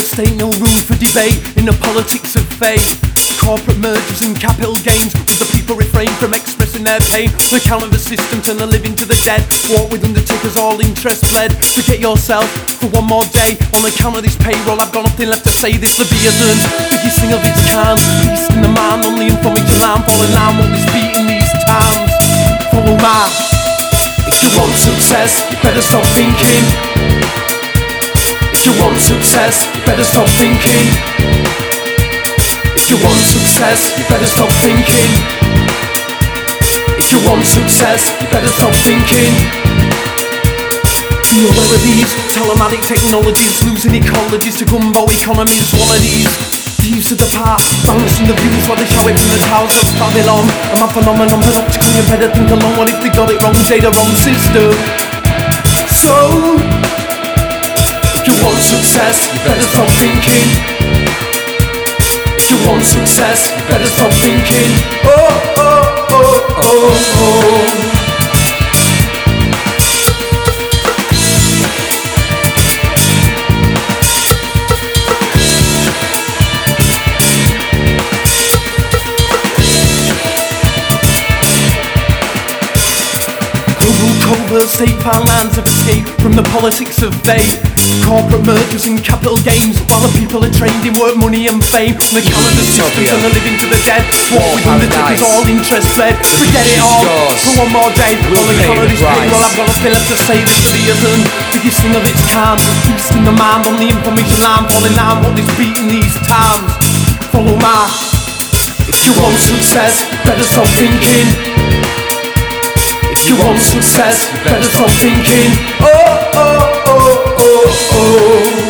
First, ain't no room for debate in the politics of fate. Corporate mergers and capital gains, with the people refrain from expressing their pain. The count of the system turn the living to the dead. Walk with undertakers, all interest fled. Forget yourself for one more day. On account of this payroll, I've got nothing left to say. This the Bearden, biggest thing of its kind. Beast in the mind, only in for me to line. Falling line, what is beating these times. Follow my. If you want success, you better stop thinking. If you want success, you better stop thinking. If you want success, you better stop thinking. If you want success, you better stop thinking. Be aware of these telematic technologies, losing ecologies to gumbo economies. One of these, the use of the past, balancing the views while they show it from the towers of Babylon. I'm a phenomenon, panoptical, you better think along. What if they got it wrong, say the wrong system? So, if you want success, you better stop thinking. If you want success, you better stop thinking. Oh, oh, oh, oh, oh. State lines of escape from the politics of fate. Corporate mergers and capital gains, while the people are trained in work, money and fame. And the calendar systems and the living to the dead. War with undertakers, all interest fled. Forget it all for one more day. On the color of this payroll, I've got nothing left to say. This the Bearden, biggest thing of its kind. Beast in the mind, on the information line. Falling down, what is beating these times. Follow my. If you want success, you better stop thinking. If you want success, you better stop thinking. Oh, oh, oh, oh, oh.